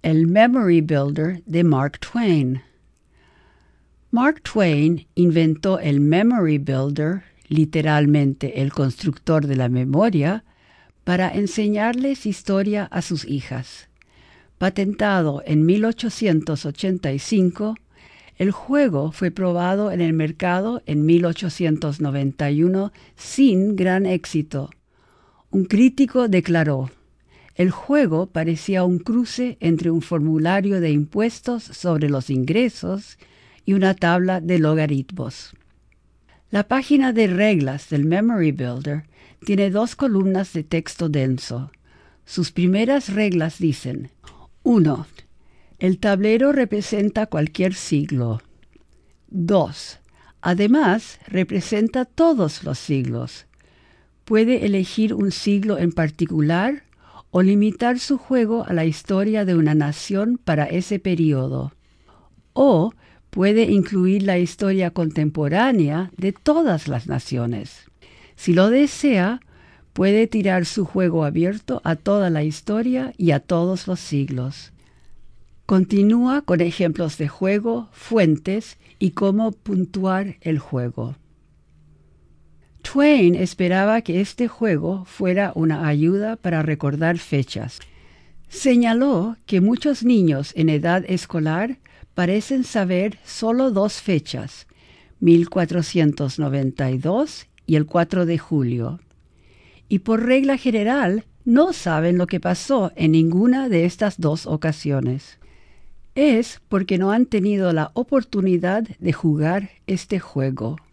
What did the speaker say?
El Memory Builder de Mark Twain. Mark Twain inventó el Memory Builder, literalmente el constructor de la memoria, para enseñarles historia a sus hijas. Patentado en 1885, el juego fue probado en el mercado en 1891 sin gran éxito. Un crítico declaró: el juego parecía un cruce entre un formulario de impuestos sobre los ingresos y una tabla de logaritmos. La página de reglas del Memory Builder tiene 2 columnas de texto denso. Sus primeras reglas dicen: 1. El tablero representa cualquier siglo. 2. Además, representa todos los siglos. Puede elegir un siglo en particular o limitar su juego a la historia de una nación para ese período. O puede incluir la historia contemporánea de todas las naciones. Si lo desea, puede tirar su juego abierto a toda la historia y a todos los siglos. Continúa con ejemplos de juego, fuentes y cómo puntuar el juego. Twain esperaba que este juego fuera una ayuda para recordar fechas. Señaló que muchos niños en edad escolar parecen saber solo 2 fechas, 1492 y el 4 de julio. Y por regla general no saben lo que pasó en ninguna de estas 2 ocasiones. Es porque no han tenido la oportunidad de jugar este juego.